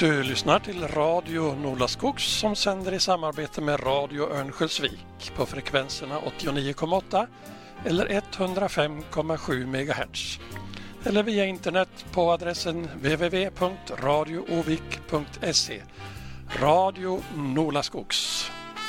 Du lyssnar till Radio Nolaskogs som sänder i samarbete med Radio Örnsköldsvik på frekvenserna 89,8 eller 105,7 MHz. Eller via internet på adressen www.radioovik.se. Radio Nolaskogs.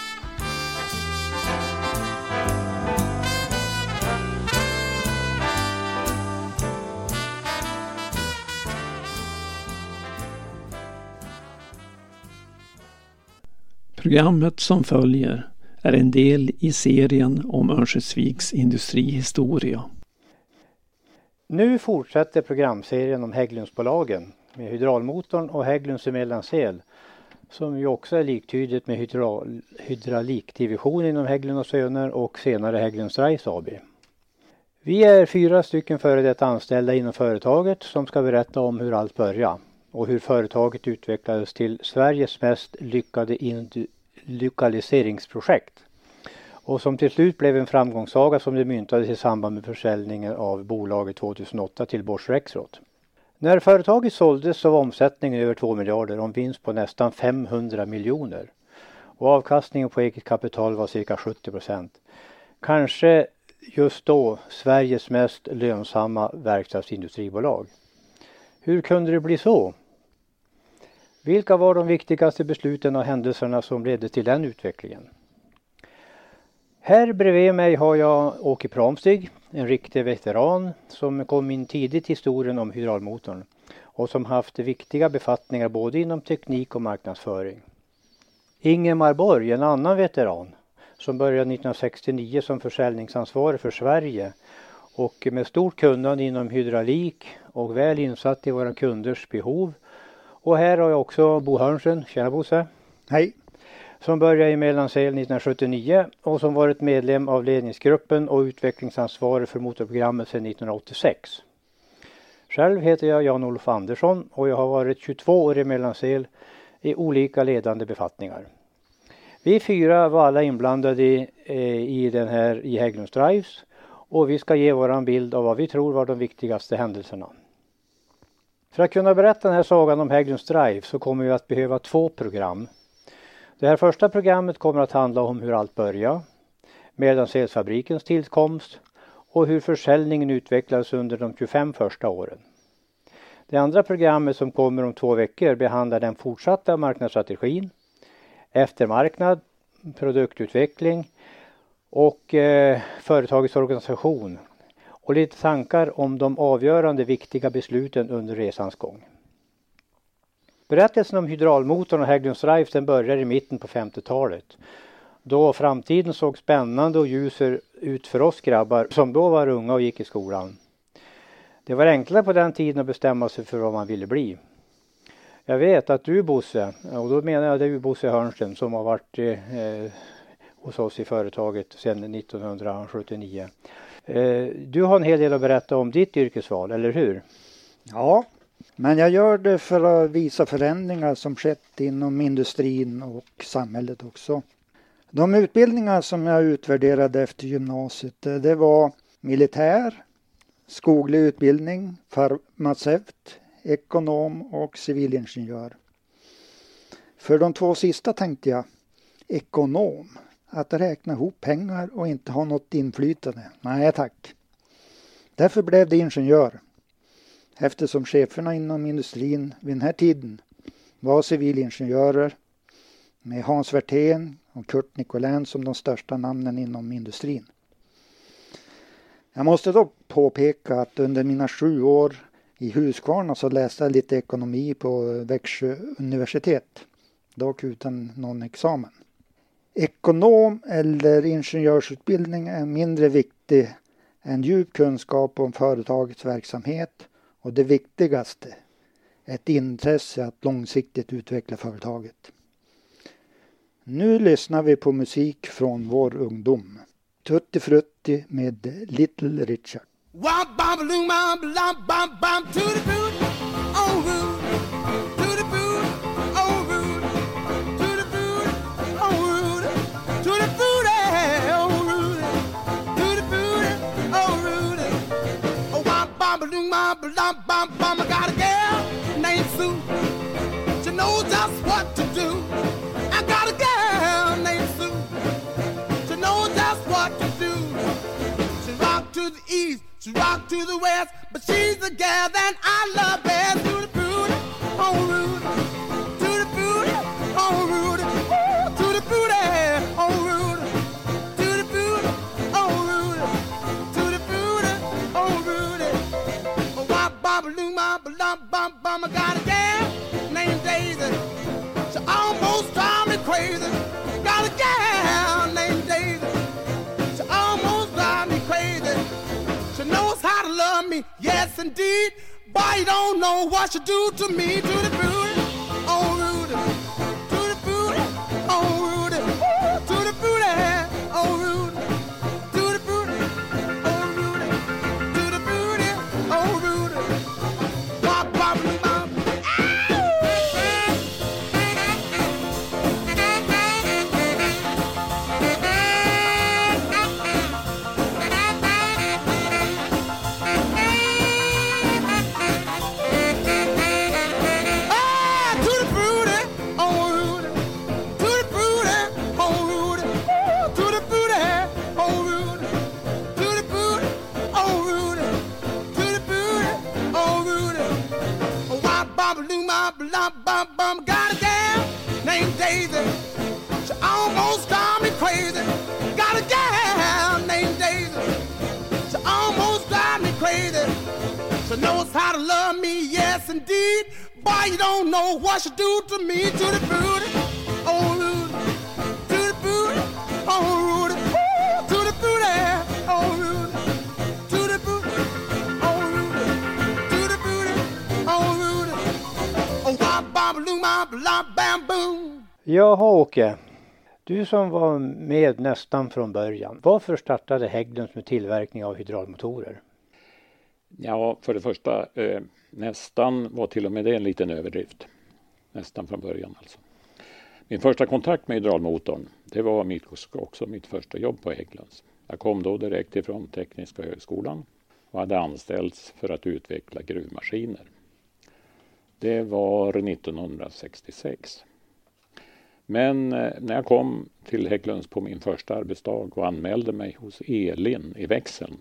Programmet som följer är en del i serien om Örnsköldsviks industrihistoria. Nu fortsätter programserien om Hägglundsbolagen med hydraulmotorn och Hägglunds i Mellansel, som ju också är liktydigt med hydraulikdivision inom Hägglund och Söner och senare Hägglunds Drives AB. Vi är 4 stycken före detta anställda inom företaget som ska berätta om hur allt började och hur företaget utvecklades till Sveriges mest lyckade lokaliseringsprojekt. Och som till slut blev en framgångssaga som det myntades i samband med försäljningen av bolaget 2008 till Bosch Rexroth. När företaget såldes så var omsättningen över 2 miljarder och en vinst på nästan 500 miljoner. Och avkastningen på eget kapital var cirka 70%. Kanske just då Sveriges mest lönsamma verkstadsindustribolag. Hur kunde det bli så? Vilka var de viktigaste besluten och händelserna som ledde till den utvecklingen? Här bredvid mig har jag Åke Pramstig, en riktig veteran som kom in tidigt i historien om hydraulmotorn och som haft viktiga befattningar både inom teknik och marknadsföring. Ingemar Borg, en annan veteran som började 1969 som försäljningsansvarig för Sverige och med stort kunnande inom hydraulik och väl insatt i våra kunders behov. Och här har jag också Bo Hörnsen, tjena Bosse. Hej. Som började i Mellansel 1979 och som varit medlem av ledningsgruppen och utvecklingsansvarig för motorprogrammet sedan 1986. Själv heter jag Jan-Olof Andersson och jag har varit 22 år i Mellansel i olika ledande befattningar. Vi 4 var alla inblandade i Hägglunds Drives och vi ska ge våran bild av vad vi tror var de viktigaste händelserna. För att kunna berätta den här sagan om Hägglunds Drive så kommer vi att behöva 2 program. Det här första programmet kommer att handla om hur allt började, Mellanselsfabrikens tillkomst och hur försäljningen utvecklades under de 25 första åren. Det andra programmet som kommer om 2 veckor behandlar den fortsatta marknadsstrategin, eftermarknad, produktutveckling och företagets organisation. Och lite tankar om de avgörande viktiga besluten under resans gång. Berättelsen om hydraulmotorn och Hägglunds Drive den börjar i mitten på 50-talet. Då framtiden såg spännande och ljus ut för oss grabbar som då var unga och gick i skolan. Det var enklare på den tiden att bestämma sig för vad man ville bli. Jag vet att du Bosse, och då menar jag du Bosse Hörnsten som har varit hos oss i företaget sedan 1979. Du har en hel del att berätta om ditt yrkesval, eller hur? Ja, men jag gör det för att visa förändringar som skett inom industrin och samhället också. De utbildningar som jag utvärderade efter gymnasiet, det var militär, skoglig utbildning, farmaceut, ekonom och civilingenjör. För de 2 sista tänkte jag, ekonom. Att räkna ihop pengar och inte ha något inflytande. Nej tack. Därför blev det ingenjör. Eftersom cheferna inom industrin vid den här tiden var civilingenjörer med Hans Werthén och Kurt Nicolin som de största namnen inom industrin. Jag måste dock påpeka att under mina 7 år i Huskvarna så läste jag lite ekonomi på Växjö universitet. Dock utan någon examen. Ekonom eller ingenjörsutbildning är mindre viktig än djup kunskap om företagets verksamhet och det viktigaste, ett intresse att långsiktigt utveckla företaget. Nu lyssnar vi på musik från vår ungdom. Tutti Frutti med Little Richard. I got a girl named Sue. You know to the west, but she's the gal that I love best. Tutti frutti, oh Rudy. Tutti frutti, oh Rudy. Tutti frutti, oh Rudy. Tutti frutti, oh Rudy. Tutti frutti, oh Rudy. Oh, wop, bop, loom, bop, lump, bump, bum. I got a gal named Daisy. She almost drives me crazy. Got a gal named Daisy. She almost drives me crazy. She knows how to love me, yes indeed. Boy, you don't know what she do to me. To the fruity, oh Rudy. To the fruity, oh Rudy. To the fruity, oh Rudy. To the fruity, oh Rudy. To the fruity, oh Rudy. Bop, bop, bop. Got a gal named Daisy. She almost drives me crazy. Got a gal named Daisy. She almost drives me crazy. She knows how to love me, yes indeed. Boy, you don't know what she do to me. To the fruity, oh Rudy. To the fruity, oh Rudy. To the fruity, oh Rudy. To the fruity, oh Rudy. To the fruity, oh Rudy. Oh, wop, bop, loom, bop, lop, bam, boom. Jaha Åke, du som var med nästan från början. Varför startade Hägglunds med tillverkning av hydraulmotorer? Ja, för det första, nästan var till och med det en liten överdrift. Nästan från början alltså. Min första kontakt med hydraulmotorn, det var också mitt första jobb på Hägglunds. Jag kom då direkt ifrån Tekniska högskolan och hade anställts för att utveckla gruvmaskiner. Det var 1966. Men när jag kom till Hägglunds på min första arbetsdag och anmälde mig hos Elin i växeln.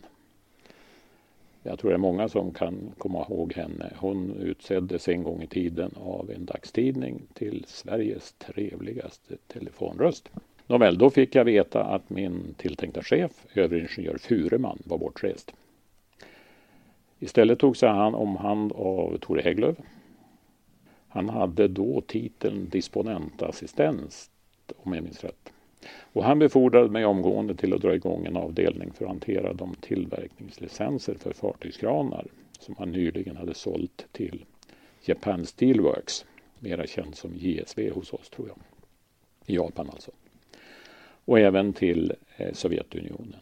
Jag tror det är många som kan komma ihåg henne. Hon utseddes en gång i tiden av en dagstidning till Sveriges trevligaste telefonröst. Nåväl, då fick jag veta att min tilltänkta chef, överingenjör Fureman, var bortrest. Istället tog sig han om hand av Tore Hägglöf. Han hade då titeln disponentassistent, om jag minns rätt. Och han befordrade mig omgående till att dra igång en avdelning för att hantera de tillverkningslicenser för fartygskranar som han nyligen hade sålt till Japan Steel Works, mera känd som JSV hos oss tror jag, i Japan alltså. Och även till Sovjetunionen.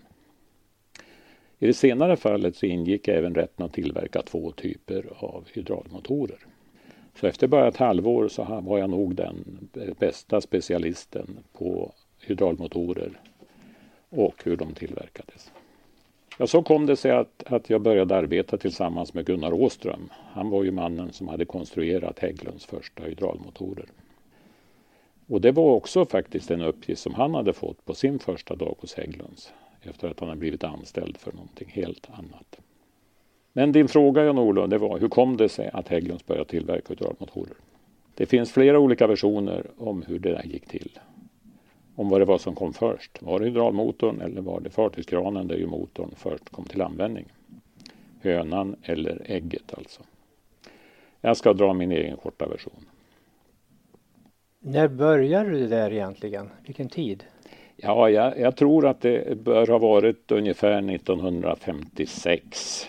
I det senare fallet så ingick även rätten att tillverka 2 typer av hydraulmotorer. Så efter bara ett halvår så var jag nog den bästa specialisten på hydraulmotorer och hur de tillverkades. Ja, så kom det sig att jag började arbeta tillsammans med Gunnar Åström. Han var ju mannen som hade konstruerat Hägglunds första hydraulmotorer. Och det var också faktiskt en uppgift som han hade fått på sin första dag hos Hägglunds efter att han hade blivit anställd för någonting helt annat. Men din fråga, Jan-Olof, det var hur kom det sig att Hägglunds började tillverka hydraulmotorer? Det finns flera olika versioner om hur det där gick till. Om vad det var som kom först. Var det hydraulmotorn eller var det fartygskranen där ju motorn först kom till användning? Hönan eller ägget alltså. Jag ska dra min egen korta version. När började det där egentligen? Vilken tid? Ja, jag tror att det bör ha varit ungefär 1956.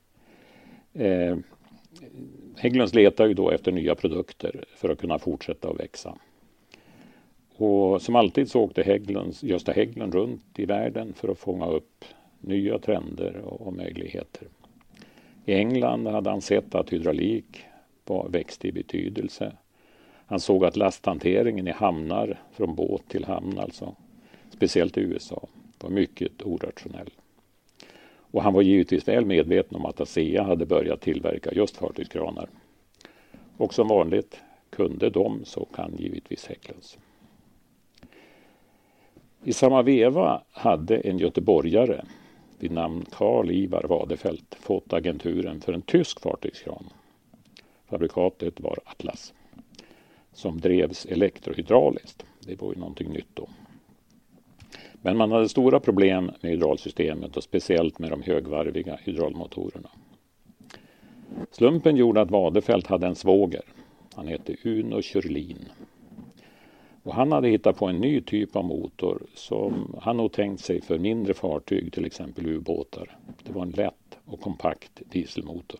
Hägglunds letar ju då efter nya produkter för att kunna fortsätta att växa. Och som alltid så åkte Gösta Hägglund runt i världen för att fånga upp nya trender och möjligheter. I England hade han sett att hydraulik växte i betydelse. Han såg att lasthanteringen i hamnar, från båt till hamn alltså, speciellt i USA, var mycket orationell. Och han var givetvis väl medveten om att ASEA hade börjat tillverka just fartygskranar. Och som vanligt kunde de så kan givetvis Hägglunds. I samma veva hade en göteborgare vid namn Carl Ivar Wadefelt fått agenturen för en tysk fartygskran. Fabrikatet var Atlas, som drevs elektrohydrauliskt. Det var ju någonting nytt då. Men man hade stora problem med hydraulsystemet och speciellt med de högvarviga hydraulmotorerna. Slumpen gjorde att Wadefelt hade en svåger. Han hette Uno Kjörlin. Och han hade hittat på en ny typ av motor som han nog tänkt sig för mindre fartyg, till exempel ubåtar. Det var en lätt och kompakt dieselmotor.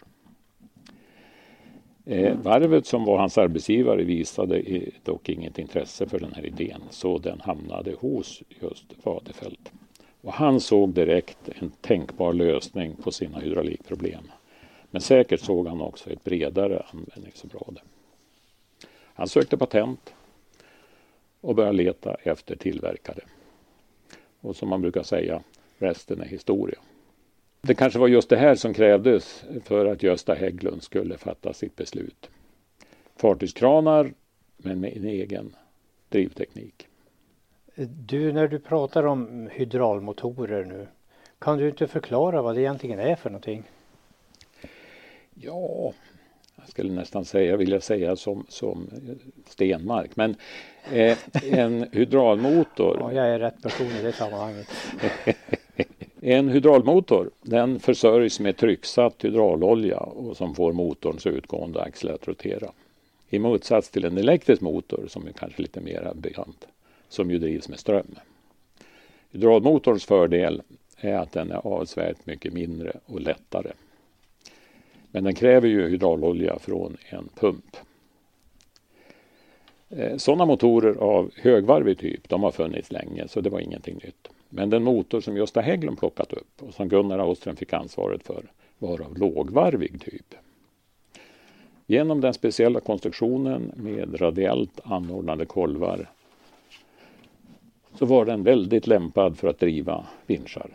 Varvet som var hans arbetsgivare visade dock inget intresse för den här idén, så den hamnade hos just Wadefelt. Och han såg direkt en tänkbar lösning på sina hydraulikproblem. Men säkert såg han också ett bredare användningsområde. Han sökte patent och började leta efter tillverkare. Och som man brukar säga, resten är historia. Det kanske var just det här som krävdes för att Gösta Hägglund skulle fatta sitt beslut. Fartygskranar, men med en egen drivteknik. Du, när du pratar om hydraulmotorer nu, kan du inte förklara vad det egentligen är för någonting? Ja, jag skulle nästan vilja säga som Stenmark. Men en hydraulmotor... Ja, jag är rätt person i det sammanhanget. En hydraulmotor, den försörjs med trycksatt hydraulolja och som får motorns utgående axel att rotera. I motsats till en elektrisk motor, som är kanske lite mer bekant, som ju drivs med ström. Hydraulmotorns fördel är att den är avsevärt mycket mindre och lättare. Men den kräver ju hydraulolja från en pump. Sådana motorer av högvarvig typ, de har funnits länge, så det var ingenting nytt. Men den motor som Gösta Hägglund plockat upp och som Gunnar Åström fick ansvaret för var av lågvarvig typ. Genom den speciella konstruktionen med radiellt anordnade kolvar så var den väldigt lämpad för att driva vinschar.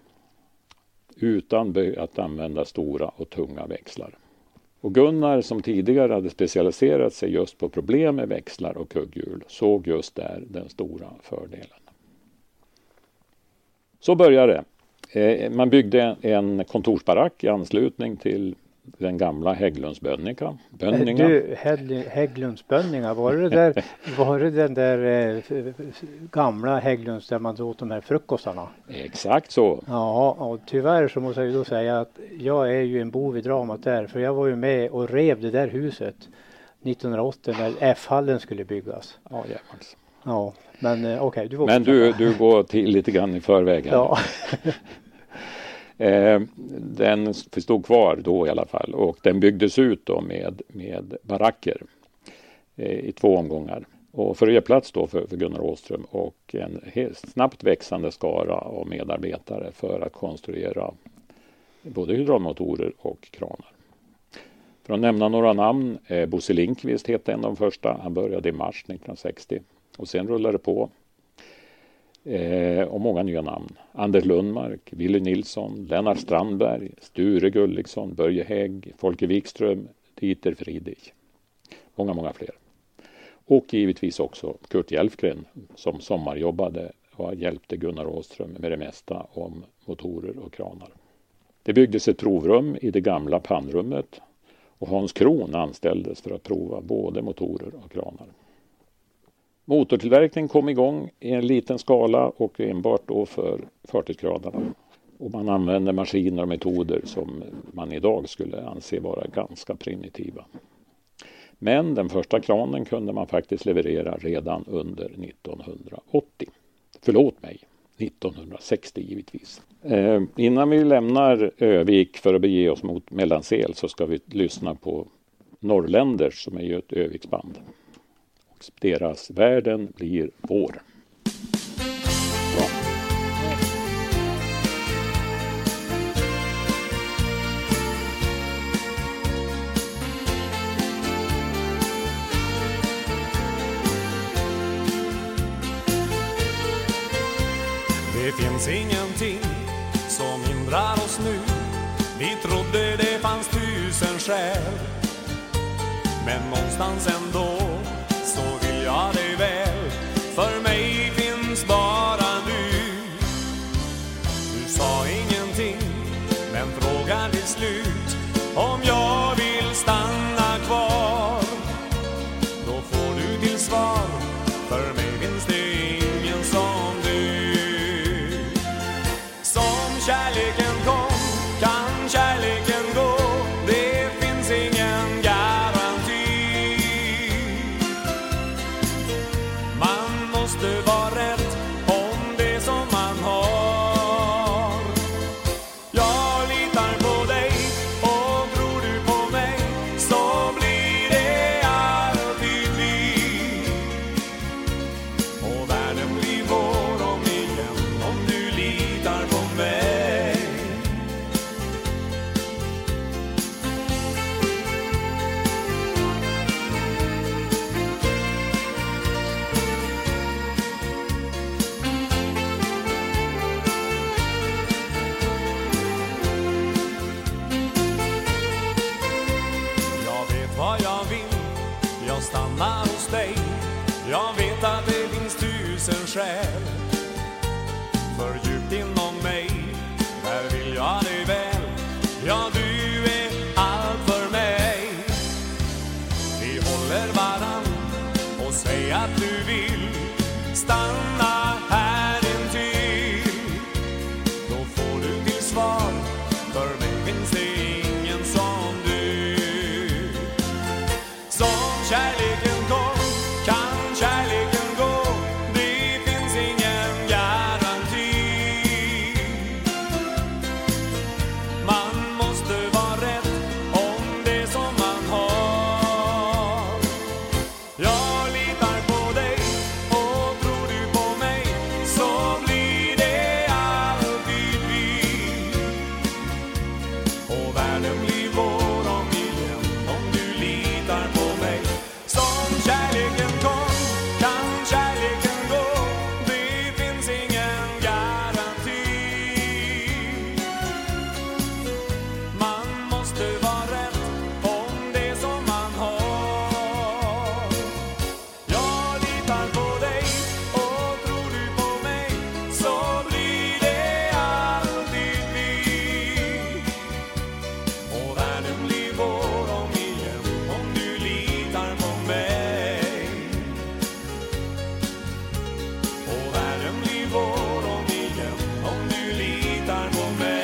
Utan att använda stora och tunga växlar. Och Gunnar, som tidigare hade specialiserat sig just på problem med växlar och kugghjul, såg just där den stora fördelen. Så började det. Man byggde en kontorsbarack i anslutning till den gamla Hägglunds Bönninga. Du, Hägglunds Bönninga, var det den där gamla Hägglunds där man åt de här frukostarna? Exakt så. Ja, och tyvärr så måste jag ju då säga att jag är ju en bov i dramat där, för jag var ju med och rev det där huset 1980 när F-hallen skulle byggas. Ja, jävlar. Ja, men okej. Men du går till lite grann i förväg här. Ja. Den stod kvar då i alla fall, och den byggdes ut då med baracker i 2 omgångar. Och för att ge plats då för Gunnar Åström och en snabbt växande skara av medarbetare för att konstruera både hydraulmotorer och kranar. För att nämna några namn, Bosse Lindqvist hette en av de första. Han började i mars 1960 och sen rullade det på. Och många nya namn. Anders Lundmark, Willy Nilsson, Lennart Strandberg, Sture Gulliksson, Börje Hägg, Folke Wikström, Dieter Friedrich. Många fler. Och givetvis också Kurt Jelfgren som sommarjobbade och hjälpte Gunnar Åström med det mesta om motorer och kranar. Det byggdes ett provrum i det gamla pannrummet och Hans Kron anställdes för att prova både motorer och kranar. Motortillverkning kom igång i en liten skala och enbart då för fartygskranarna. Och man använde maskiner och metoder som man idag skulle anse vara ganska primitiva. Men den första kranen kunde man faktiskt leverera redan under 1980. Förlåt mig, 1960 givetvis. Innan vi lämnar Övik för att bege oss mot Mellansel så ska vi lyssna på Norrländers, som är ju ett Öviksband. Deras Världen blir vår. Bra. Det finns ingenting som hindrar oss nu. Vi trodde det fanns 1000 skäl, men någonstans ändå så vill jag dig väl. För mig finns bara du. Du sa ingenting tusen skäl. För djupt inom mig, där vill jag dig väl. Ja, du är allt för mig. Vi håller varann och säger att du vill stanna här intill. Då får du till svar, för mig finns det ingen som du. Som kärleken kom, kan kärleken gå. Det finns ingen garanti. Man måste vara rätt om det som man har. Jag litar på dig, och tror du på mig, så blir det alltid vi. Och världen blir vår om igen, om du litar på mig. Som kärleken kom, kan kärleken gå. Det finns ingen garanti. Man måste vara rätt om det som man har. Jag litar på dig, och tror du på mig, så blir det alltid vi. Och världen blir vår om igen, om du litar på mig. Och världen blir vår om igen, om du litar på mig.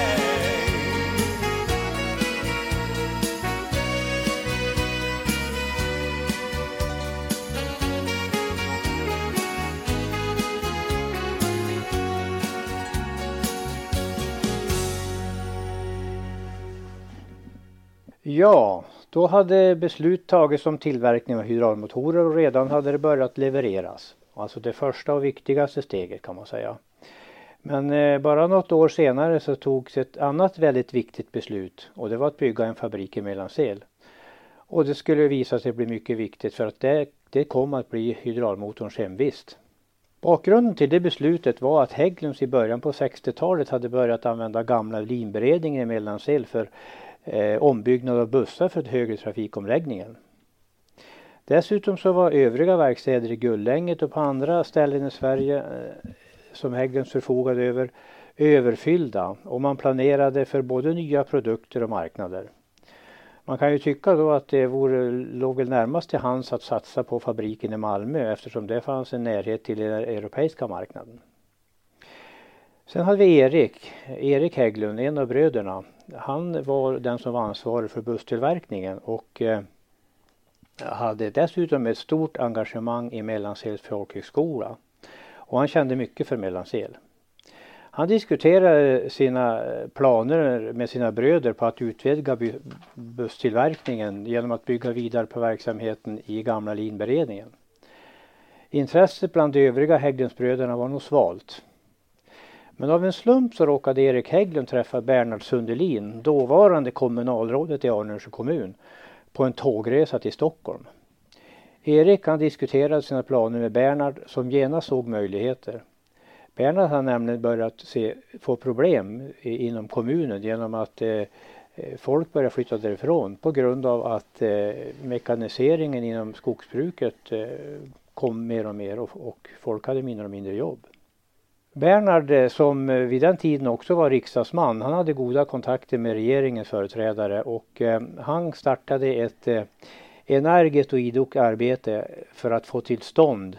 Ja, då hade beslut tagits om tillverkning av hydraulmotorer och redan hade det börjat levereras. Alltså det första och viktigaste steget kan man säga. Men bara något år senare så togs ett annat väldigt viktigt beslut, och det var att bygga en fabrik i Mellansel. Och det skulle visa sig bli mycket viktigt, för att det kom att bli hydraulmotorns hemvist. Bakgrunden till det beslutet var att Hägglunds i början på 60-talet hade börjat använda gamla linberedningen i Mellansel för ombyggnad av bussar för högre trafikomläggningen. Dessutom så var övriga verkstäder i Gullänget och på andra ställen i Sverige som Hägglunds förfogade över överfyllda, och man planerade för både nya produkter och marknader. Man kan ju tycka då att det låg väl närmast till hands att satsa på fabriken i Malmö, eftersom det fanns en närhet till den europeiska marknaden. Sen hade vi Erik Hägglund, en av bröderna. Han var den som var ansvarig för busstillverkningen och hade dessutom ett stort engagemang i Mellansels folkhögskola. Och han kände mycket för Mellansel. Han diskuterade sina planer med sina bröder på att utvidga busstillverkningen genom att bygga vidare på verksamheten i gamla linberedningen. Intresset bland de övriga Hägglundsbröderna var nog svalt. Men av en slump så råkade Erik Hägglund träffa Bernhard Sundelin, dåvarande kommunalrådet i Arnösjö kommun, på en tågresa till Stockholm. Erik han diskuterade sina planer med Bernhard, som genast såg möjligheter. Bernhard har nämligen börjat få problem inom kommunen genom att folk börjar flytta därifrån på grund av att mekaniseringen inom skogsbruket kom mer och mer och folk hade mindre och mindre jobb. Bernhard, som vid den tiden också var riksdagsman, han hade goda kontakter med regeringens företrädare och han startade ett energiskt och idogt arbete för att få till stånd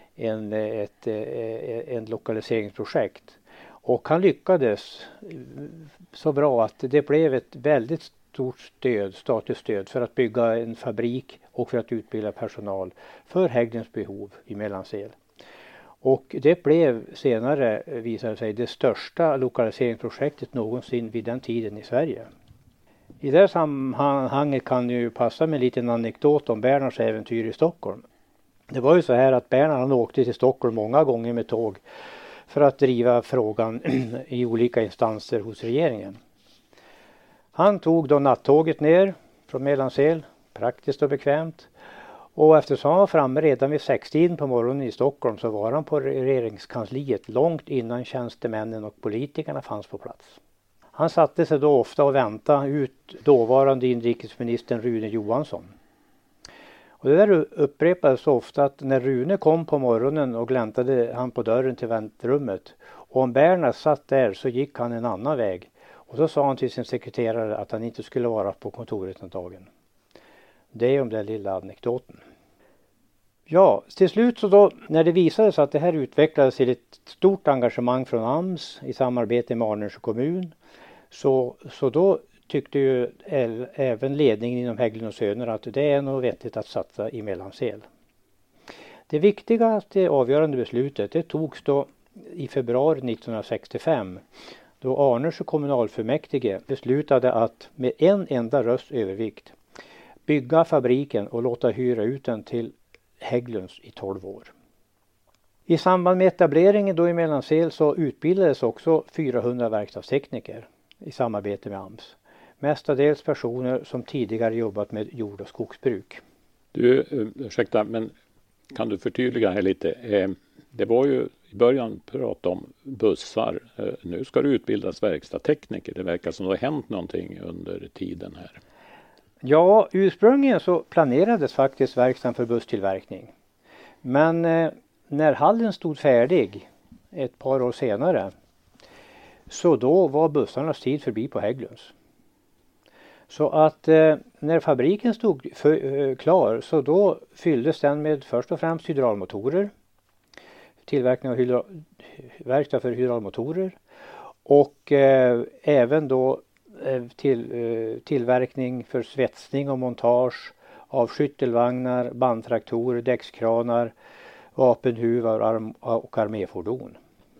en lokaliseringsprojekt. Och han lyckades så bra att det blev ett väldigt stort statligt stöd för att bygga en fabrik och för att utbilda personal för Hägglunds behov i Mellansel. Och det blev senare, visade sig, det största lokaliseringsprojektet någonsin vid den tiden i Sverige. I det sammanhanget kan det ju passa med en liten anekdot om Bernhards äventyr i Stockholm. Det var ju så här att Bernhard åkte till Stockholm många gånger med tåg för att driva frågan i olika instanser hos regeringen. Han tog då nattåget ner från Mellansel, praktiskt och bekvämt. Och eftersom han var framme redan vid 6-tiden på morgonen i Stockholm så var han på regeringskansliet långt innan tjänstemännen och politikerna fanns på plats. Han satte sig då ofta och väntade ut dåvarande inrikesministern Rune Johansson. Och Och det där upprepades så ofta att när Rune kom på morgonen och gläntade han på dörren till väntrummet. Och om Bernhard satt där så gick han en annan väg. Och så sa han till sin sekreterare att han inte skulle vara på kontoret den dagen. Det är om den lilla anekdoten. Ja, till slut så då när det visade sig att det här utvecklades till ett stort engagemang från AMS i samarbete med Arnösjö kommun. Så då tyckte ju även ledningen inom Hägglund & Söner att det är nog vettigt att satsa i Mellansel. Det viktigaste avgörande beslutet det togs då i februari 1965 då Arnösjö kommunalfullmäktige beslutade att med en enda röst övervikt bygga fabriken och låta hyra ut den till Hägglunds i 12 år. I samband med etableringen då i Mellansel så utbildades också 400 verkstadstekniker i samarbete med AMS. Mestadels personer som tidigare jobbat med jord- och skogsbruk. Du, ursäkta, men kan du förtydliga här lite? Det var ju i början prat om bussar. Nu ska det utbildas verkstadstekniker. Det verkar som det har hänt någonting under tiden här. Ja, ursprungligen så planerades faktiskt verkstaden för busstillverkning. Men när hallen stod färdig ett par år senare så då var bussarnas tid förbi på Hägglunds. Så att när fabriken stod klar så då fylldes den med först och främst hydraulmotorer. Tillverkning av verkstad för hydraulmotorer. Och även då tillverkning för svetsning och montage av skyttelvagnar, bandtraktorer, däckskranar, vapenhuvar och arméfordon.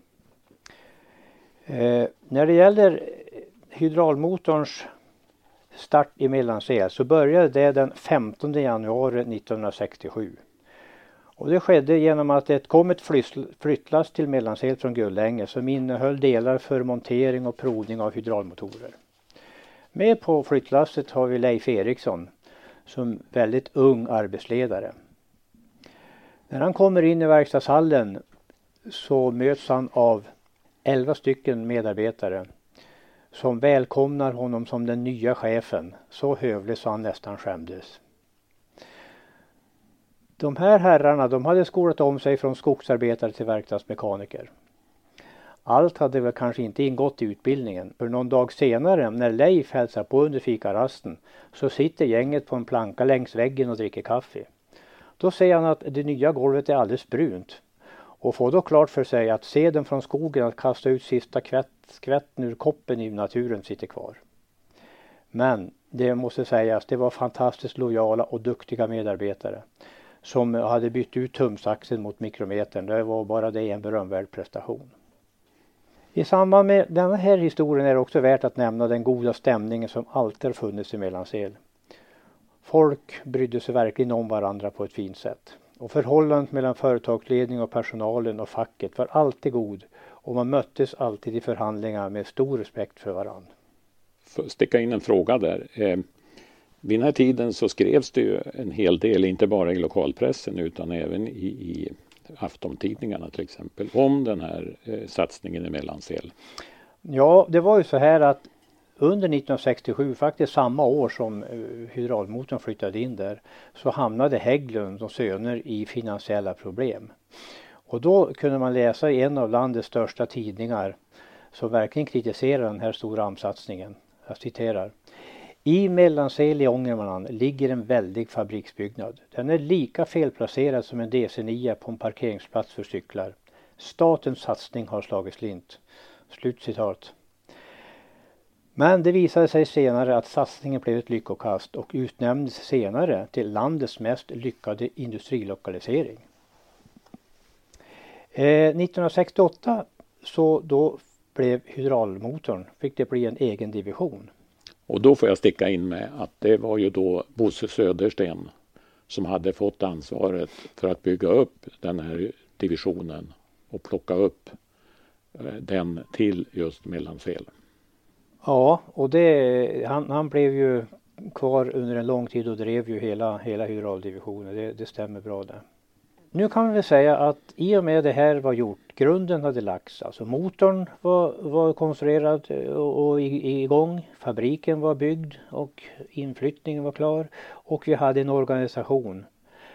När det gäller hydraulmotorns start i Mellansel så började det den 15 januari 1967. Och det skedde genom att det kom ett flyttlass till Mellansel från Gullänge som innehöll delar för montering och provning av hydraulmotorer. Med på flyttlasset har vi Leif Eriksson som väldigt ung arbetsledare. När han kommer in i verkstadshallen så möts han av 11 stycken medarbetare som välkomnar honom som den nya chefen. Så hövlig så han nästan skämdes. De här herrarna de hade skolat om sig från skogsarbetare till verkstadsmekaniker. Allt hade väl kanske inte ingått i utbildningen. För någon dag senare när Leif hälsar på under fikarasten så sitter gänget på en planka längs väggen och dricker kaffe. Då säger han att det nya golvet är alldeles brunt. Och får då klart för sig att seden från skogen att kasta ut sista skvätten ur koppen i naturen sitter kvar. Men det måste sägas, det var fantastiskt lojala och duktiga medarbetare som hade bytt ut tumsaxeln mot mikrometern. Det var bara det en berömvärd prestation. I samband med den här historien är det också värt att nämna den goda stämningen som alltid har funnits i Mellansel. Folk brydde sig verkligen om varandra på ett fint sätt. Och förhållandet mellan företagsledning och personalen och facket var alltid god och man möttes alltid i förhandlingar med stor respekt för varandra. För att sticka in en fråga där. Vid den här tiden så skrevs det ju en hel del, inte bara i lokalpressen utan även i aftontidningarna till exempel, om den här satsningen i Mellansel. Ja, det var ju så här att under 1967, faktiskt samma år som hydraulmotorn flyttade in där, så hamnade Hägglund och Söner i finansiella problem. Och då kunde man läsa i en av landets största tidningar som verkligen kritiserar den här stora AMS-satsningen. Jag citerar. I Mellansel i Ångermanland ligger en väldig fabriksbyggnad. Den är lika felplacerad som en DC9 på en parkeringsplats för cyklar. Statens satsning har slagit slint. Slutcitat. Men det visade sig senare att satsningen blev ett lyckokast och utnämndes senare till landets mest lyckade industrilokalisering. 1968 så då blev hydraulmotorn, fick det bli en egen division. Och då får jag sticka in med att det var ju då Bosse Södersten som hade fått ansvaret för att bygga upp den här divisionen och plocka upp den till just Mellansel. Ja, och han blev ju kvar under en lång tid och drev ju hela hydrauldivisionen. Det stämmer bra det. Nu kan vi väl säga att i och med det här var gjort, grunden hade lagts, alltså motorn var konstruerad och igång, fabriken var byggd och inflyttningen var klar och vi hade en organisation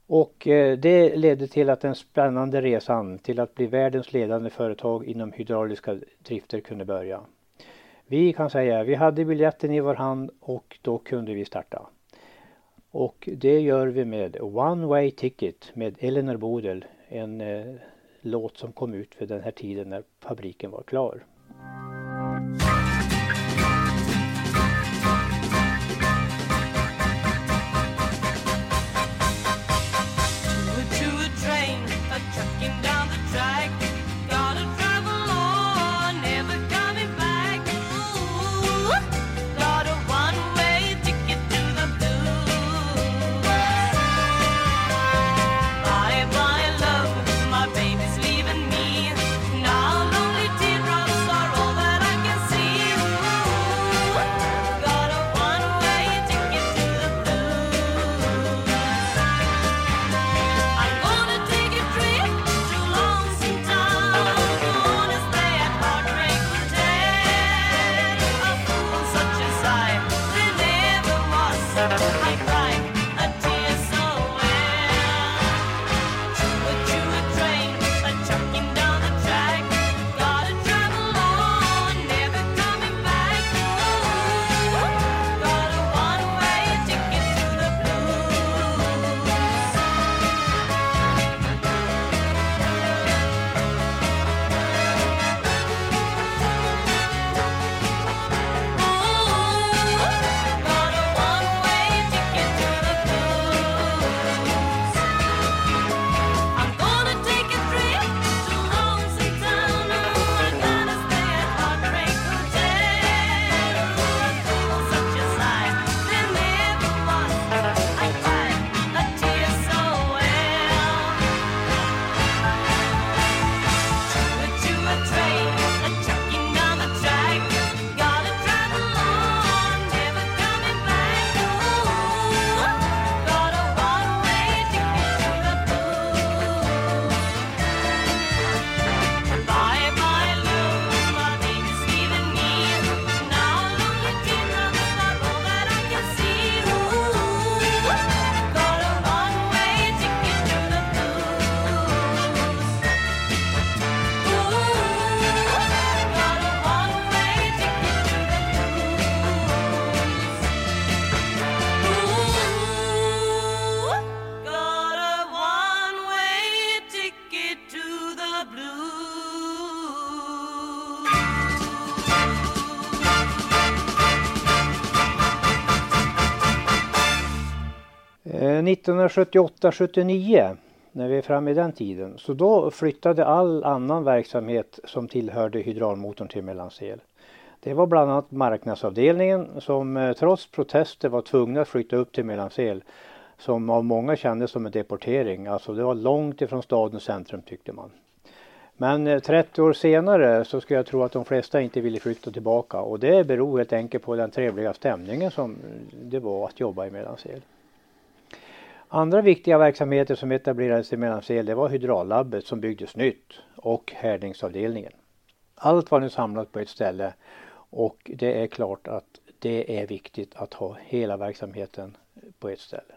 Och det ledde till att den spännande resan till att bli världens ledande företag inom hydrauliska drifter kunde börja. Vi kan säga, vi hade biljetten i vår hand och då kunde vi starta. Och det gör vi med One Way Ticket med Elinor Bodil, en låt som kom ut för den här tiden när fabriken var klar. Eh, 1978-79, när vi är framme i den tiden, så då flyttade all annan verksamhet som tillhörde hydraulmotorn till Mellansel. Det var bland annat marknadsavdelningen som trots protester var tvungna att flytta upp till Mellansel, som av många kändes som en deportering. Alltså det var långt ifrån stadens centrum, tyckte man. Men 30 år senare så skulle jag tro att de flesta inte ville flytta tillbaka, och det beror helt enkelt på den trevliga stämningen som det var att jobba i Mellansel. Andra viktiga verksamheter som etablerades i Mellansel, det var hydraullabbet som byggdes nytt och härdningsavdelningen. Allt var nu samlat på ett ställe, och det är klart att det är viktigt att ha hela verksamheten på ett ställe.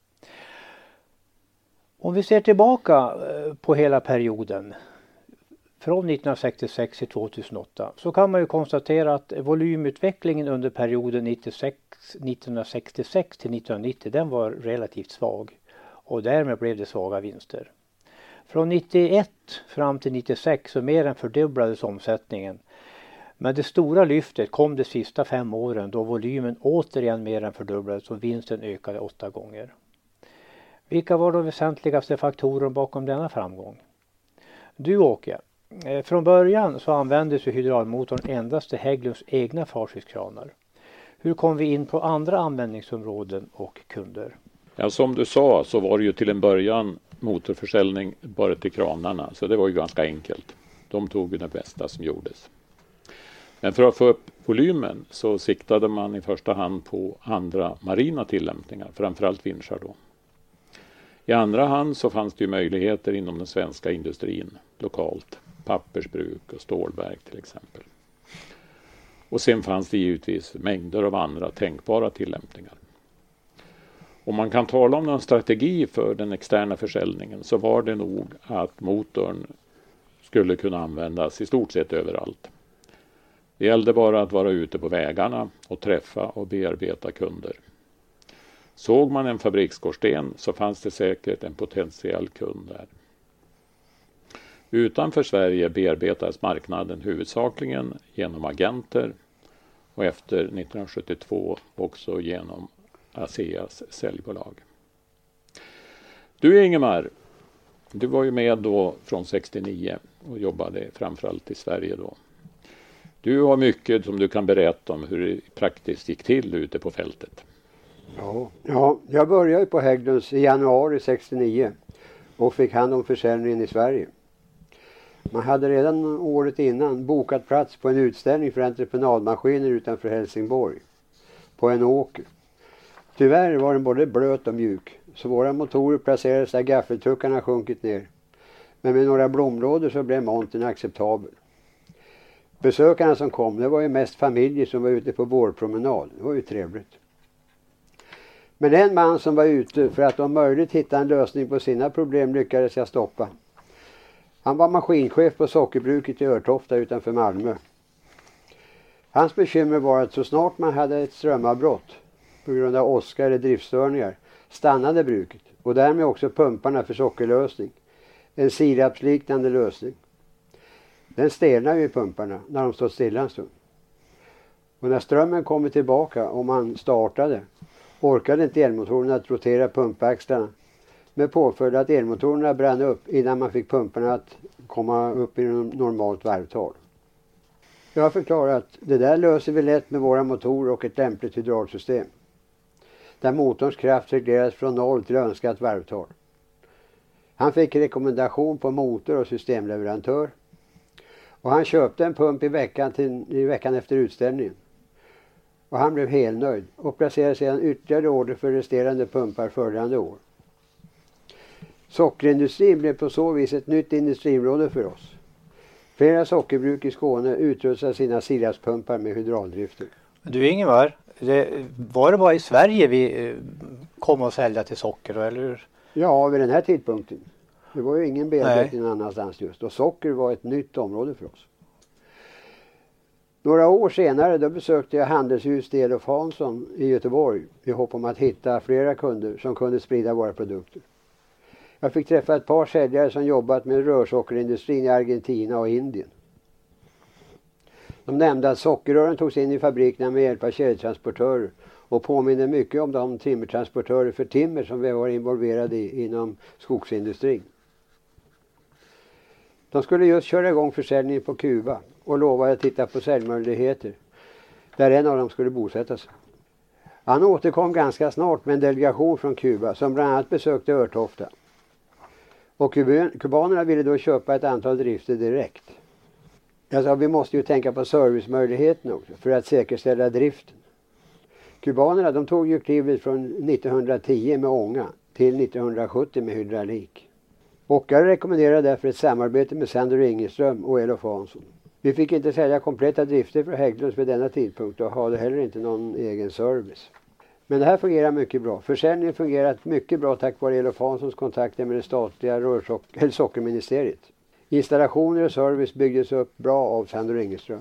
Om vi ser tillbaka på hela perioden från 1966 till 2008, så kan man ju konstatera att volymutvecklingen under perioden 1966 till 1990, den var relativt svag, och därmed blev det svaga vinster. Från 91 fram till 96 så mer än fördubblades omsättningen. Men det stora lyftet kom de sista 5 åren, då volymen återigen mer än fördubblades och vinsten ökade 8 gånger. Vilka var de väsentligaste faktorerna bakom denna framgång? Du, Åke, från början så användes ju hydraulmotorn endast till Hägglunds egna fartygskranar. Hur kom vi in på andra användningsområden och kunder? Ja, som du sa så var det ju till en början motorförsäljning bara till kranarna, så det var ju ganska enkelt. De tog ju det bästa som gjordes. Men för att få upp volymen så siktade man i första hand på andra marina tillämpningar, framförallt vinschar då. I andra hand så fanns det ju möjligheter inom den svenska industrin lokalt, pappersbruk och stålverk till exempel. Och sen fanns det givetvis mängder av andra tänkbara tillämpningar. Om man kan tala om någon strategi för den externa försäljningen så var det nog att motorn skulle kunna användas i stort sett överallt. Det gällde bara att vara ute på vägarna och träffa och bearbeta kunder. Såg man en fabriksskorsten så fanns det säkert en potentiell kund där. Utanför Sverige bearbetades marknaden huvudsakligen genom agenter och efter 1972 också genom ASEAs säljbolag. Du Ingemar, du var ju med då från 69 och jobbade framförallt i Sverige då. Du har mycket som du kan berätta om hur det praktiskt gick till ute på fältet. Ja, jag började ju på Hägglunds i januari 69 och fick hand om försäljningen i Sverige. Man hade redan året innan bokat plats på en utställning för entreprenadmaskiner utanför Helsingborg på en åker. Tyvärr var den både blöt och mjuk, så våra motorer placerades där gaffeltruckarna sjunkit ner. Men med några blomlådor så blev montern acceptabel. Besökarna som kom, det var ju mest familjer som var ute på vårpromenad. Det var ju trevligt. Men en man som var ute för att om möjligt hitta en lösning på sina problem lyckades jag stoppa. Han var maskinchef på sockerbruket i Örtofta utanför Malmö. Hans bekymmer var att så snart man hade ett strömavbrott på grund av åska eller driftstörningar stannade bruket och därmed också pumparna för sockerlösning. En sirapsliknande lösning. Den stelnar ju i pumparna när de stått stilla en stund. Och när strömmen kommer tillbaka och man startade orkade inte elmotorerna att rotera pumpaxlarna med påföljd att elmotorerna brann upp innan man fick pumparna att komma upp i normalt varvtal. Jag har förklarat att det där löser vi lätt med våra motorer och ett lämpligt hydraulsystem. Där motorns kraft regleras från 0 till önskat varvtal. Han fick rekommendation på motor och systemleverantör. Och han köpte en pump i veckan efter utställningen. Och han blev helnöjd och placerade sedan ytterligare order för resterande pumpar följande år. Sockerindustrin blev på så vis ett nytt industriområde för oss. Flera sockerbruk i Skåne utrustade sina sirapspumpar med hydrauldrifter. Du Ingemar, var det bara i Sverige vi kom att sälja till socker, eller? Ja, vid den här tidpunkten. Det var ju ingen bearbetning någon annanstans just. Och socker var ett nytt område för oss. Några år senare då besökte jag handelshus Elof Hansson i Göteborg i hopp om att hitta flera kunder som kunde sprida våra produkter. Jag fick träffa ett par säljare som jobbat med rörsockerindustrin i Argentina och Indien. De nämnde att sockerrören togs in i fabrikerna med hjälp av kedjetransportörer och påminner mycket om de timmertransportörer för timmer som vi var involverade i inom skogsindustrin. De skulle just köra igång försäljningen på Kuba och lovade att titta på säljmöjligheter där en av dem skulle bosätta sig. Han återkom ganska snart med en delegation från Kuba som bland annat besökte Örtofta. Och kubanerna ville då köpa ett antal drifter direkt. Jag sa, vi måste ju tänka på servicemöjligheten också för att säkerställa driften. Kubanerna de tog ju klivet från 1910 med ånga till 1970 med hydraulik. Och jag rekommenderade därför ett samarbete med Sander Ingeström och Elof Hansson. Vi fick inte sälja kompletta drifter för Hägglunds vid denna tidpunkt och hade heller inte någon egen service. Men det här fungerar mycket bra. Försäljningen fungerat mycket bra tack vare Elof Hanssons kontakter med det statliga sockerministeriet. Installationer och service byggdes upp bra av Sander Ingeström.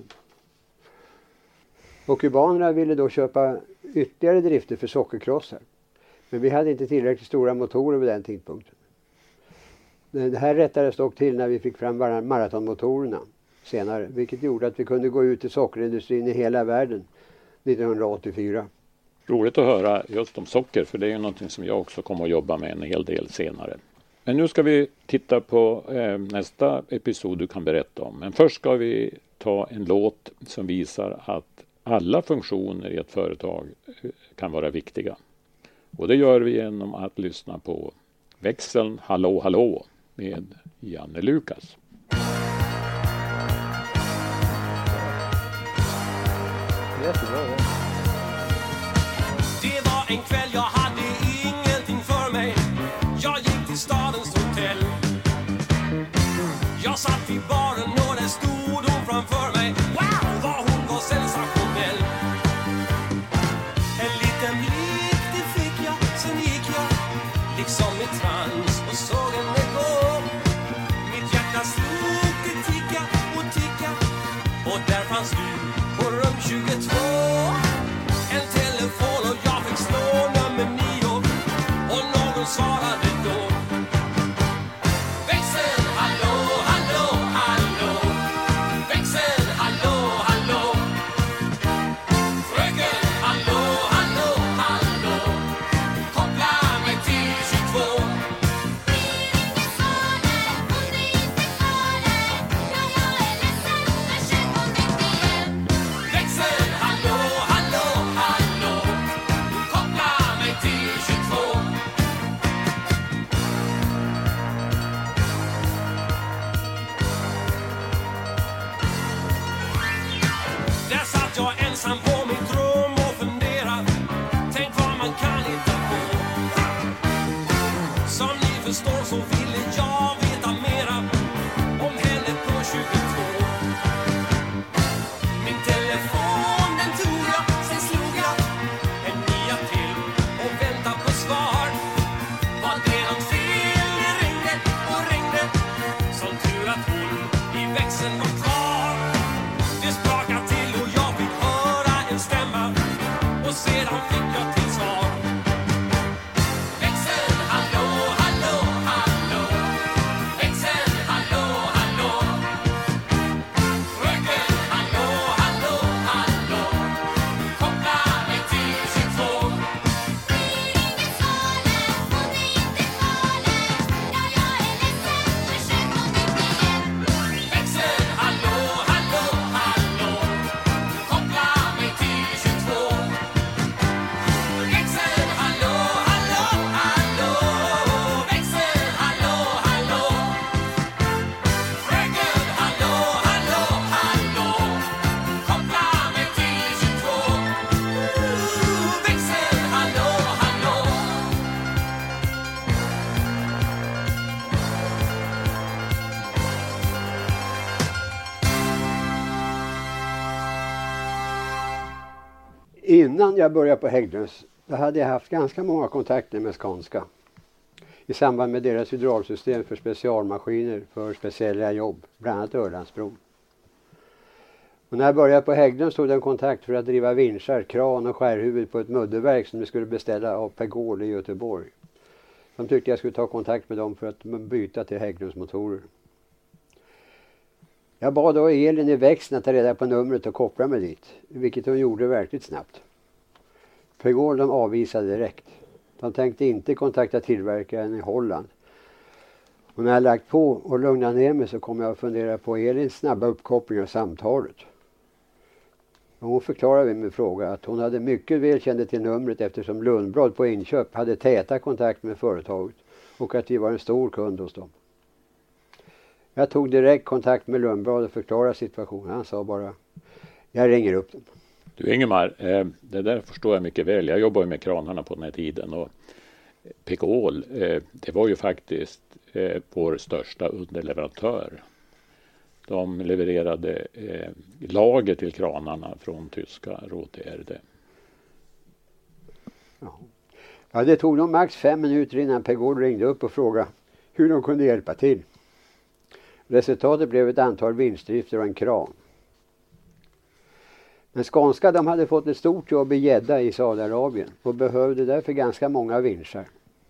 Och kubanerna ville då köpa ytterligare drifter för sockerkrossar. Men vi hade inte tillräckligt stora motorer vid den tidpunkten. Det här rättades dock till när vi fick fram maratonmotorerna senare. Vilket gjorde att vi kunde gå ut till sockerindustrin i hela världen 1984. Roligt att höra just om socker, för det är ju någonting som jag också kommer att jobba med en hel del senare. Men nu ska vi titta på nästa episod du kan berätta om. Men först ska vi ta en låt som visar att alla funktioner i ett företag kan vara viktiga. Och det gör vi genom att lyssna på växeln Hallå Hallå med Janne Lukas. Det var en kväll jag hade ingenting för mig. Jag gick till stadens hotell. Jag satt vid baren och där stod hon framför mig. Wow, vad hon var sensationell. En liten blick det fick jag, sen gick fanns du på rum 22. En telefon och jag fick slå nummer 9 och någon svarade då. Växel, hallå, hallå, hallå. Växel, hallå, hallå. Fröken, hallå, hallå, hallå. Koppla mig till 22. Växel, hallå, hallå, hallå. Koppla mig till 22. Där satt jag ensam på mitt rum och funderade. Tänk vad man kan hitta på. Som ni förstår så ville jag veta mera om henne på 22. Min telefon den tog jag, sen slog jag en 9 till och väntade på svar. Var det något fel? Det ringde och ringde. Som tur att hon i växeln var kvar. Det sprakade till och jag fick höra en stämma. Och sedan fick jag till svar. Växel, hallå, hallå, hallå. Växel, hallå, hallå. Fröken, hallå, hallå, hallå. Koppla mig till 22. Växel, hallå, hallå, hallå. Koppla mig till 22. Växel, hallå, hallå, hallå. Växel, hallå, hallå. Fröken, hallå, hallå, hallå. Koppla mig till 22. Växel, hallå, hallå. Innan jag började på Hägglunds då hade jag haft ganska många kontakter med Skånska i samband med deras hydraulsystem för specialmaskiner för speciella jobb, bland annat Ölandsbron. Och när jag började på Hägglunds tog de kontakt för att driva vinschar, kran och skärhuvud på ett mudderverk som de skulle beställa av Pegol i Göteborg. De tyckte jag skulle ta kontakt med dem för att byta till Hägglunds motorer. Jag bad då Elin i växeln att ta reda på numret och koppla mig dit, vilket hon gjorde verkligt snabbt. Pegol de avvisade direkt. De tänkte inte kontakta tillverkaren i Holland. Och när jag lagt på och lugnat ner mig så kom jag att fundera på Elins snabba uppkoppling av samtalet. Och hon förklarade vid min fråga att hon hade mycket väl kände till numret eftersom Lundblad på inköp hade täta kontakt med företaget och att vi var en stor kund hos dem. Jag tog direkt kontakt med Lundblad och förklarade situationen. Han sa bara, jag ringer upp dem. Du Ingemar, det där förstår jag mycket väl. Jag jobbar ju med kranarna på den här tiden och Pegol, det var ju faktiskt vår största underleverantör. De levererade lager till kranarna från tyska Roterde. Ja, det tog nog max 5 minuter innan Pegol ringde upp och frågade hur de kunde hjälpa till. Resultatet blev ett antal vinstdrifter och en kran. Men Skånska de hade fått ett stort jobb i Jeddah i Saudiarabien och behövde därför ganska många vinschar.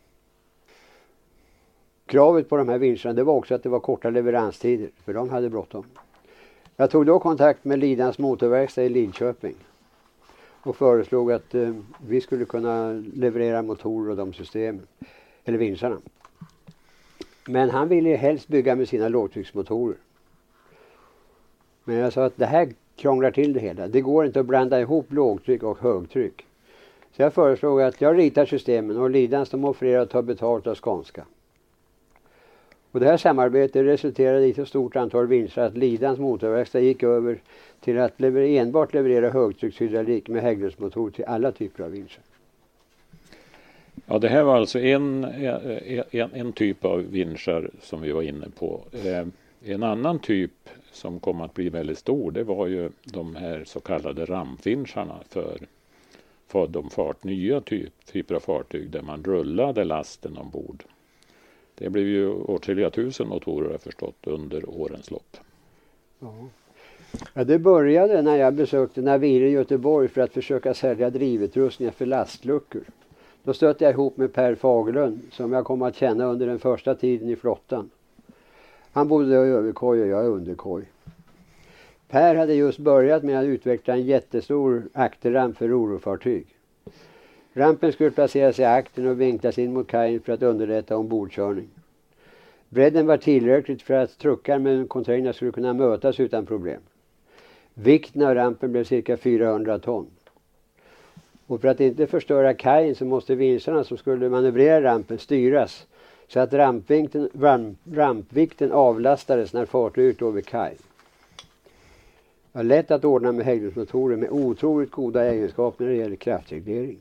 Kravet på de här vinscharna det var också att det var korta leveranstider för de hade bråttom. Jag tog då kontakt med Lidans motorverkstad i Lidköping och föreslog att vi skulle kunna leverera motorer och de systemen, eller vinscharna. Men han ville helst bygga med sina lågtrycksmotorer. Men jag sa att det här krånglar till det hela. Det går inte att blanda ihop lågtryck och högtryck. Så jag föreslog att jag ritar systemen och Lidans de offererar att ta betalt av Skånska. Och det här samarbetet resulterade i så stort antal vinster att Lidans motorverkstad gick över till att enbart leverera högtryckshydraulik med Hägglundsmotor till alla typer av vinster. Ja, det här var alltså en typ av vinschar som vi var inne på. En annan typ som kom att bli väldigt stor, det var ju de här så kallade rampvinscharna för de nya typer av fartyg där man rullade lasten ombord. Det blev ju åtskilliga tusen motorer har förstått under årens lopp. Ja. Ja, det började när jag besökte Navire i Göteborg för att försöka sälja drivutrustningar för lastluckor. Då stötte jag ihop med Per Fagerlund som jag kom att känna under den första tiden i flottan. Han bodde i överkoj och jag i underkoj. Per hade just börjat med att utveckla en jättestor akterramp för rorofartyg. Rampen skulle placeras i aktern och vinklas in mot kajen för att underlätta ombordkörning. Bredden var tillräckligt för att truckar med en container skulle kunna mötas utan problem. Vikten av rampen blev cirka 400 ton. Och för att inte förstöra kajen så måste vinsarna som skulle manövrera rampen styras så att rampvikten avlastades när fartyget låg vid kaj. Det var lätt att ordna med Hägglundsmotorer med otroligt goda egenskaper när det gäller kraftreglering.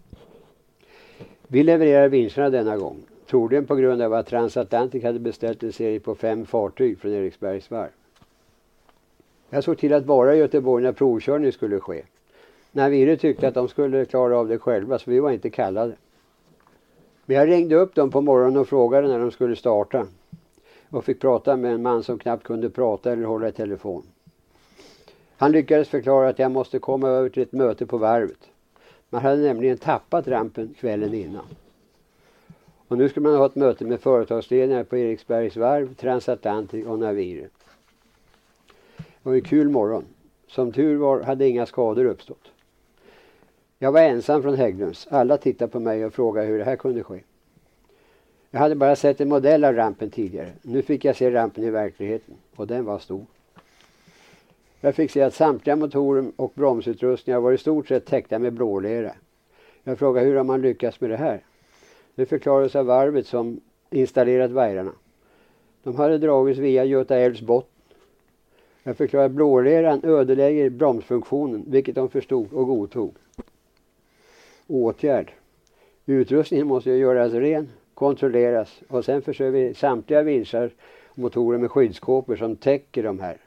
Vi levererar vinsarna denna gång, troligen på grund av att Transatlantic hade beställt en serie på 5 fartyg från Eriksbergs varv. Jag såg till att vara i Göteborg när provkörning skulle ske. Navire tyckte att de skulle klara av det själva så vi var inte kallade. Men jag ringde upp dem på morgonen och frågade när de skulle starta. Och fick prata med en man som knappt kunde prata eller hålla i telefon. Han lyckades förklara att jag måste komma över till ett möte på varvet. Man hade nämligen tappat rampen kvällen innan. Och nu skulle man ha ett möte med företagsledningar på Eriksbergs varv, Transatlantic och Navire. Det var en kul morgon. Som tur var hade inga skador uppstått. Jag var ensam från Hägglunds. Alla tittade på mig och frågade hur det här kunde ske. Jag hade bara sett en modell av rampen tidigare. Nu fick jag se rampen i verkligheten. Och den var stor. Jag fick se att samtliga motorer och bromsutrustningar var i stort sett täckta med blålera. Jag frågade hur har man lyckats med det här? Det förklarades av varvet som installerat vajrarna. De hade dragits via Göta älvs botten. Jag förklarade att blåleran ödelägger bromsfunktionen, vilket de förstod och godtog. Åtgärd. Utrustningen måste göras ren, kontrolleras och sen förser vi samtliga vinsar och motorer med skyddskåpor som täcker de här.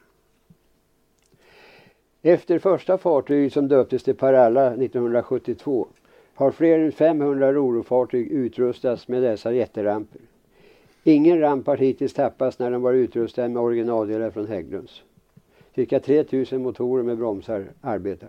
Efter första fartyg som döptes till Paralla 1972 har fler än 500 rorofartyg utrustats med dessa jätteramper. Ingen ramp har hittills tappats när de var utrustade med originaldelar från Hägglunds. Cirka 3000 motorer med bromsar arbetar.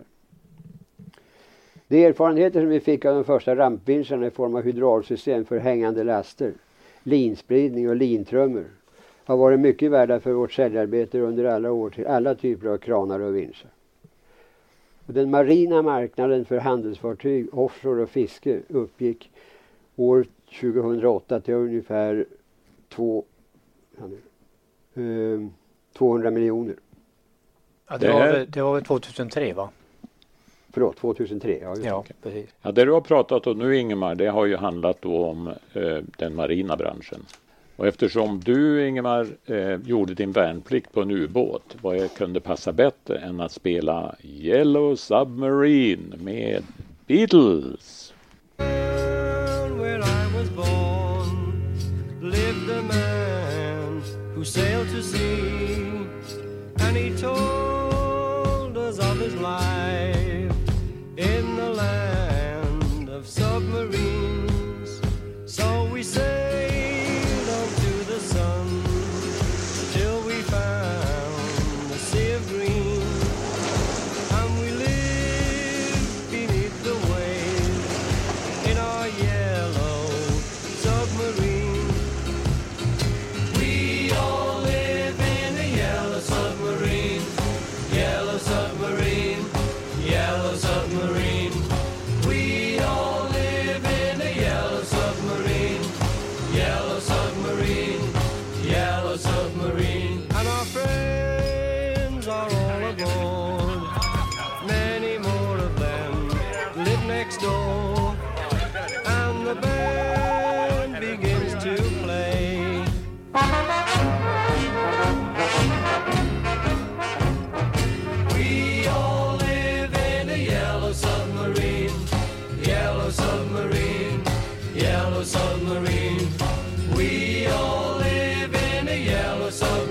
De erfarenheter som vi fick av de första rampvinsarna i form av hydraulsystem för hängande laster, linspridning och lintrummor har varit mycket värda för vårt säljarbete under alla år till alla typer av kranar och vinsar. Och den marina marknaden för handelsfartyg, offshore och fiske uppgick år 2008 till ungefär 200 miljoner. Ja, det var väl 2003 va? Förlåt, 2003. Ja, precis. Ja, det du har pratat om nu Ingemar, det har ju handlat då om den marina branschen. Och eftersom du Ingemar gjorde din värnplikt på en ubåt, vad kunde passa bättre än att spela Yellow Submarine med Beatles? Where I was born lived a man who sailed to sea, and he told us of his life in the land of submarines. So we sailed on to the sun till we found the sea of green, and we lived beneath the waves in our yellow submarine. We all live in a yellow submarine, yellow submarine, yellow submarine. We all live in a yellow submarine, yellow submarine, yellow submarine. And our friends are all aboard, many more of them live next door, and the band begins to play. We all live in a yellow submarine, yellow submarine, yellow submarine. We all live in a yellow submarine.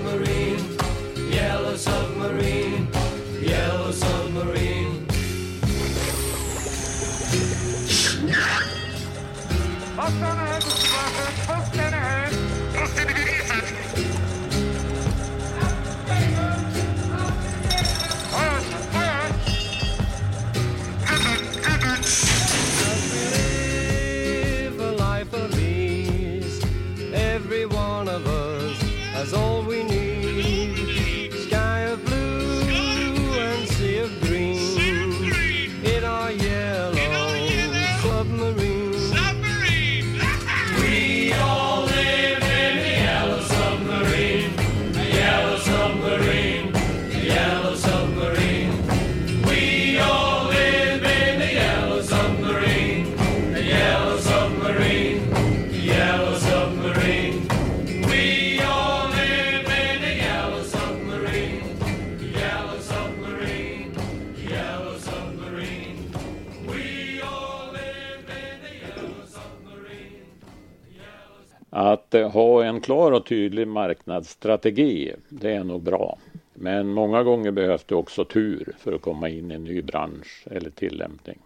ha en klar och tydlig marknadsstrategi, det är nog bra. Men många gånger behövs det också tur för att komma in i en ny bransch eller tillämpning.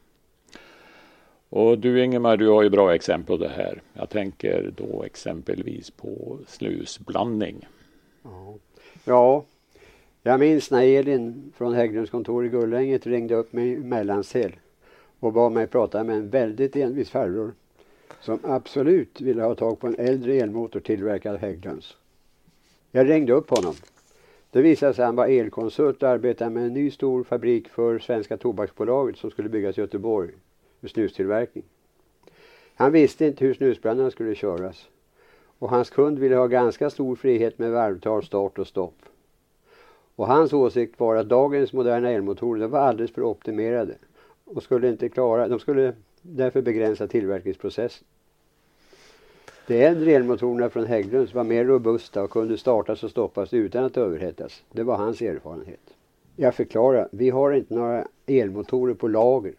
Och du Ingemar, du har ju bra exempel på det här. Jag tänker då exempelvis på slusblandning. Ja, jag minns när Elin från Hägglunds kontor i Gullänget ringde upp mig i Mellansel och bad mig prata med en väldigt envis farbror som absolut ville ha tag på en äldre elmotor tillverkad av Hägglunds. Jag ringde upp honom. Det visade sig att han var elkonsult och arbetade med en ny stor fabrik för Svenska Tobaksbolaget som skulle byggas i Göteborg för snustillverkning. Han visste inte hur snusbrandarna skulle köras och hans kund ville ha ganska stor frihet med varvtal, start och stopp. Och hans åsikt var att dagens moderna elmotorer var alldeles för optimerade och skulle inte klara, de skulle därför begränsa tillverkningsprocessen. De äldre elmotorerna från Hägglunds var mer robusta och kunde startas och stoppas utan att överhettas. Det var hans erfarenhet. Jag förklarar, vi har inte några elmotorer på lager.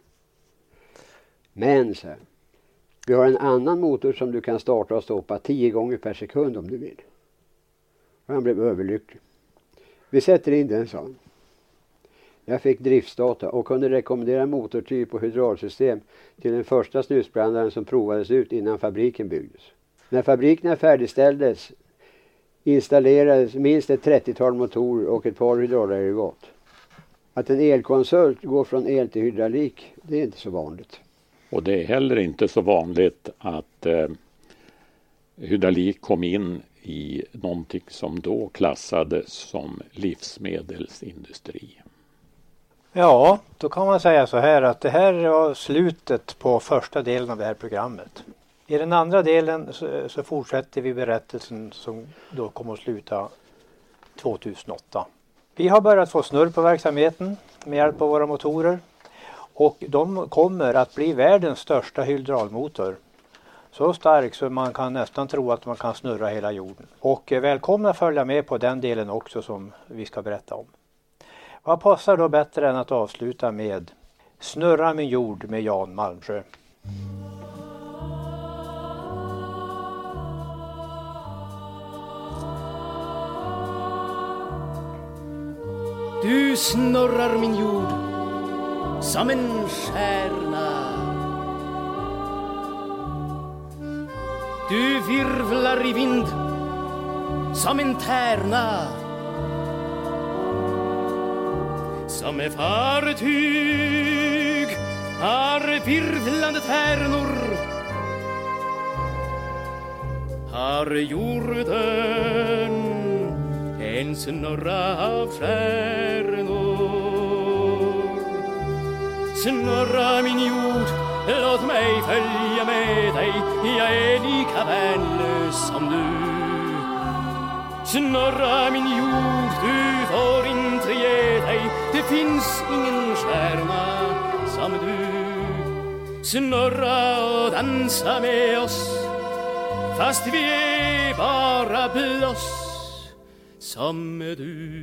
Men så här, vi har en annan motor som du kan starta och stoppa 10 gånger per sekund om du vill. Och han blev överlycklig. Vi sätter in den, sa han. Jag fick driftsdata och kunde rekommendera motortyp och hydraulsystem till den första snusbrandaren som provades ut innan fabriken byggdes. När fabrikerna färdigställdes installerades minst ett 30-tal motorer och ett par hydraulaggregat. Att en elkonsult går från el till hydraulik, det är inte så vanligt. Och det är heller inte så vanligt att hydraulik kom in i någonting som då klassades som livsmedelsindustri. Ja, då kan man säga så här att det här var slutet på första delen av det här programmet. I den andra delen så fortsätter vi berättelsen som då kommer att sluta 2008. Vi har börjat få snurr på verksamheten med hjälp av våra motorer. Och de kommer att bli världens största hydraulmotor. Så stark så man kan nästan tro att man kan snurra hela jorden. Och välkomna följa med på den delen också som vi ska berätta om. Vad passar då bättre än att avsluta med Snurra min jord med Jan Malmsjö. Du snurrar min jord som en stjärna. Du virvlar i vind som en tärna. Som ett fartyg har virvlande tärnor. Har jorden en snurra av stjärnor. Snurra min jord, låt mig följa med dig. Jag är lika värnlös som du. Snurra min jord, du får inte ge dig. Det finns ingen stjärna som du. Snurra och dansa med oss, fast vi är bara blås som du.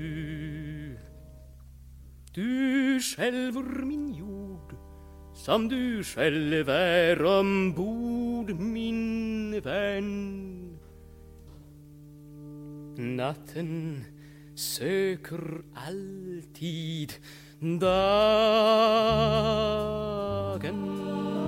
Du skälver min jord som du själv är ombord, min vän. Natten söker alltid dagen.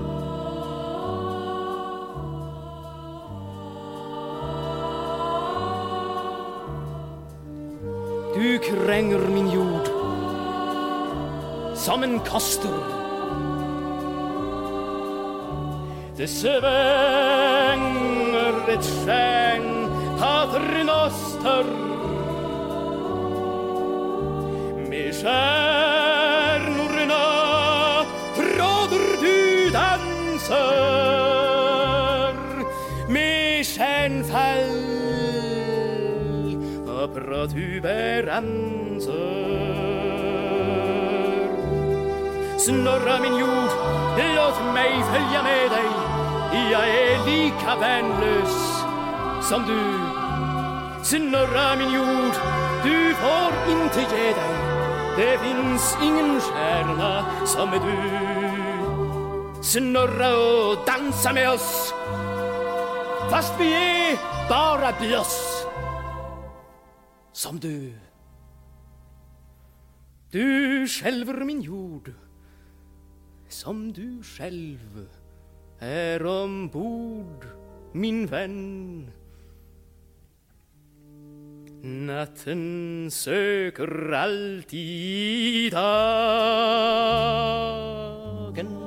Du kränger min jord som en koster. Det svänger ett stjärn paternoster. Med stjärnorna tråder du dansar. Med stjärnfall protuberanser. Snurra min jord, låt mig följa med dig. Jag är lika värnlös som du. Snurra min jord, du får inte ge dig. Det finns ingen stjärna som är du. Snurra och dansa med oss, fast vi är bara blås som du. Du skälver min jord som du själv är ombord, min vän. Natten söker alltid dagen.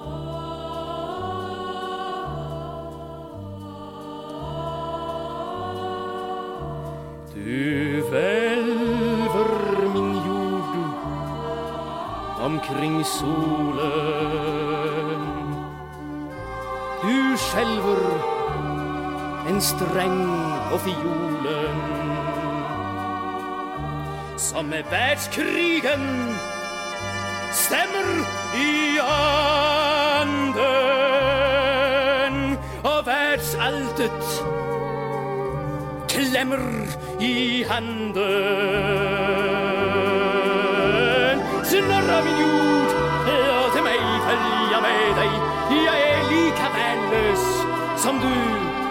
Du välver min jord omkring solen. Du skälver en sträng på fiolen. Som med världskrigen stämmer i anden. Och världsalltet klämmer i handen. Snurra min jord, låt mig följa med dig. Jag är lika värnlös som du.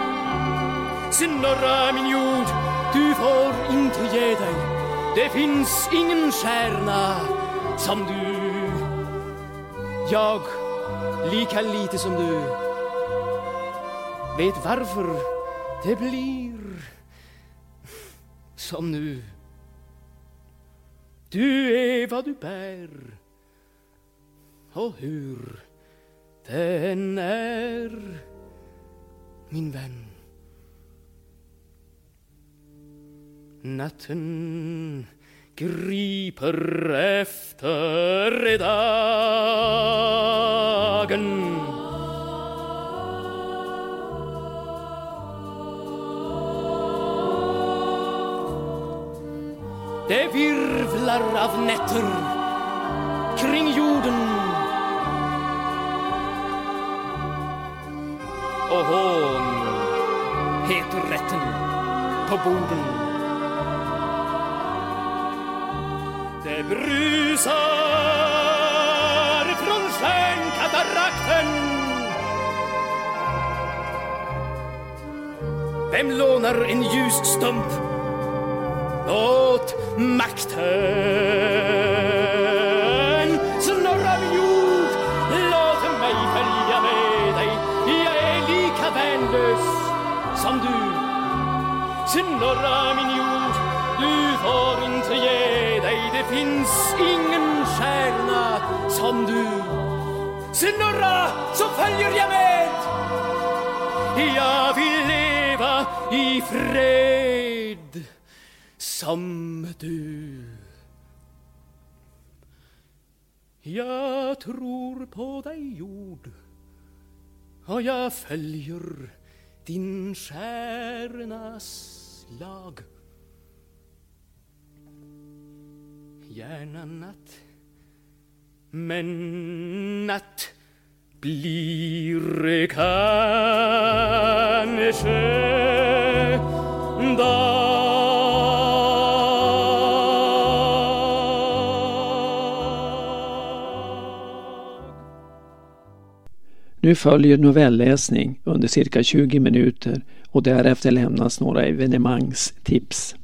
Snurra min jord, du får inte ge dig. Det finns ingen stjärna som du. Jag, lika lite som du, vet varför det blir som nu. Du är vad du bär, och hur den är, min vän. Natten griper efter dagen. Det virvlar av nätter kring jorden. Och hon heter rätten på borden. Det brusar från stjärnkatarakten. Vem lånar en ljusstump åt makten? Snurra min jord, låt mig följa med dig. Jag är lika värnlös som du. Snurra min jord, du får inte ge dig. Det finns ingen stjärna som du. Snurra, så följer jag med. Jag vill leva i fred som du. Jag tror på dig, jord, och jag följer din stjärnas lag. Gärna natt, men natt blir kanske dag. Nu följer novellläsning under cirka 20 minuter och därefter lämnas några evenemangstips.